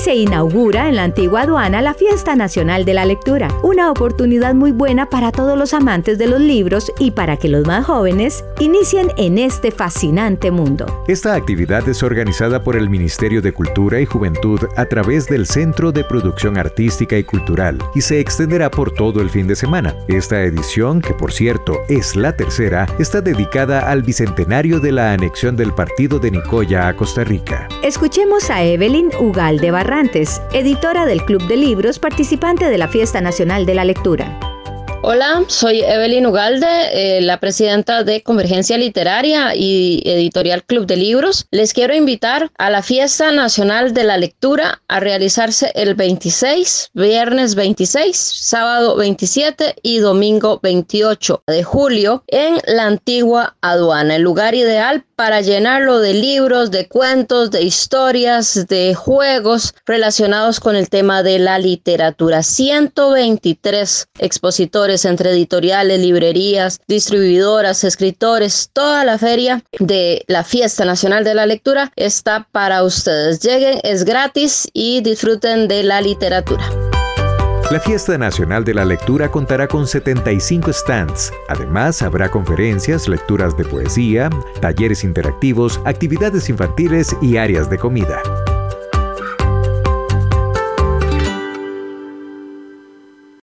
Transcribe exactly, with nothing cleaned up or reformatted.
se inaugura en la antigua aduana la Fiesta Nacional de la Lectura, una oportunidad muy buena para todos los amantes de los libros y para que los más jóvenes inicien en este fascinante mundo. Esta actividad es organizada por el Ministerio de Cultura y Juventud a través del Centro de Producción Artística y Cultural y se extenderá por todo el fin de semana. Esta edición, que por cierto es la tercera, está dedicada al bicentenario de la anexión del partido de Nicoya a Costa Rica. Escuchemos a Evelyn Ugalde Barrantes, editora del Club de Libros, participante de la Fiesta Nacional de la Lectura. Hola, soy Evelyn Ugalde, eh, la presidenta de Convergencia Literaria y editorial Club de Libros. Les quiero invitar a la Fiesta Nacional de la Lectura a realizarse el veintiséis, viernes veintiséis, sábado veintisiete y domingo veintiocho de julio en la antigua aduana, el lugar ideal para llenarlo de libros, de cuentos, de historias, de juegos relacionados con el tema de la literatura. ciento veintitrés expositores entre editoriales, librerías, distribuidoras, escritores, toda la feria de la Fiesta Nacional de la Lectura está para ustedes. Lleguen, es gratis y disfruten de la literatura. La Fiesta Nacional de la Lectura contará con setenta y cinco stands. Además, habrá conferencias, lecturas de poesía, talleres interactivos, actividades infantiles y áreas de comida.